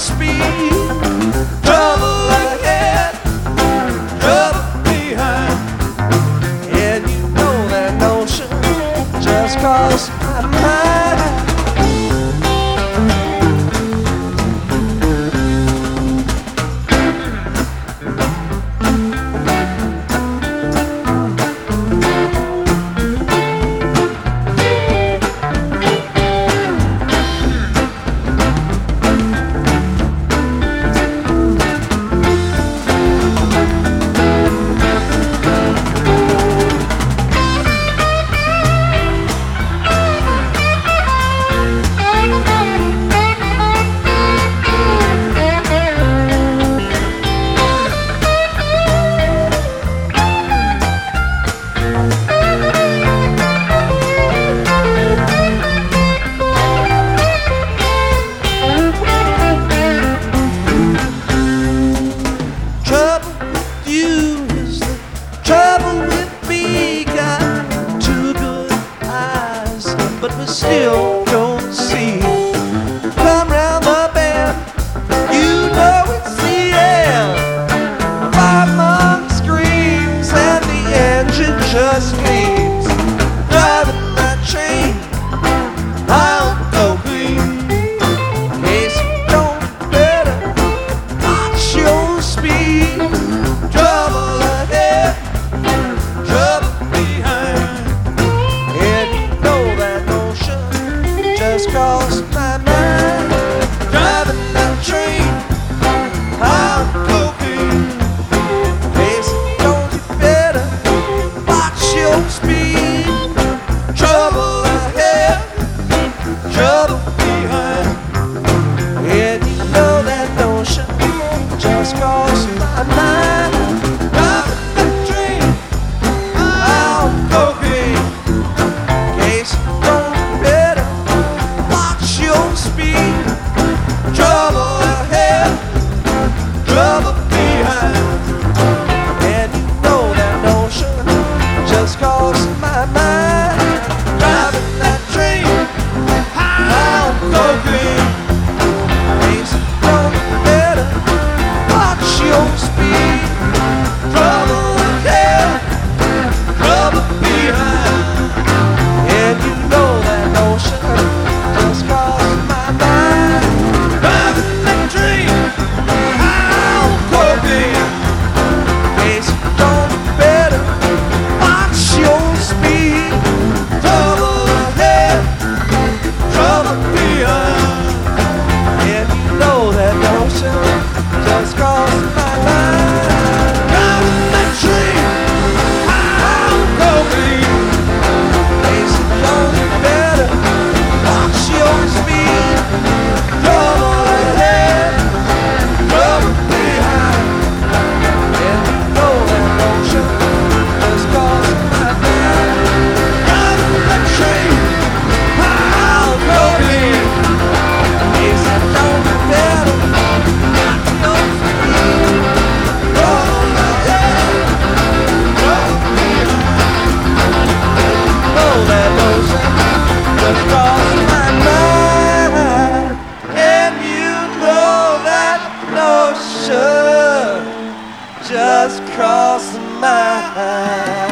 speed. Trouble ahead, trouble behind. And you know that notion just crossed my mind. But we still don't see. Come round the bend, you know it's the end. 5 months screams and the engine just gleams. Driving that train, I'll go clean. In case you don't better watch your speed. Trouble ahead, trouble behind. And you know that just crossed my mind. Driving that train, I'm cooking. Case don't you better watch your speed. Trouble ahead, trouble behind. And you know that notion just crossed my mind. Driving that train, I'm cooking. Case don't speed. Trouble ahead, trouble behind. And you know that notion just crossed my mind. Driving that train, I'm cooking. Case don't better watch your speed. Trouble ahead, trouble behind. And you know that notion just crossed my mind. Driving that train, I'm cooking. Case you don't better watch your speed. Trouble ahead, trouble behind. And you know that notion just crossed my mind. Driving that train, I'm cooking. Case you don't better watch your speed. Trouble ahead, trouble behind. And you know that notion just crossed my mind. Driving that train, I'm cooking. Case you don't better watch your speed. Trouble ahead, trouble behind. And you know that notion just crossed my mind. And you know that notion just crossed my mind.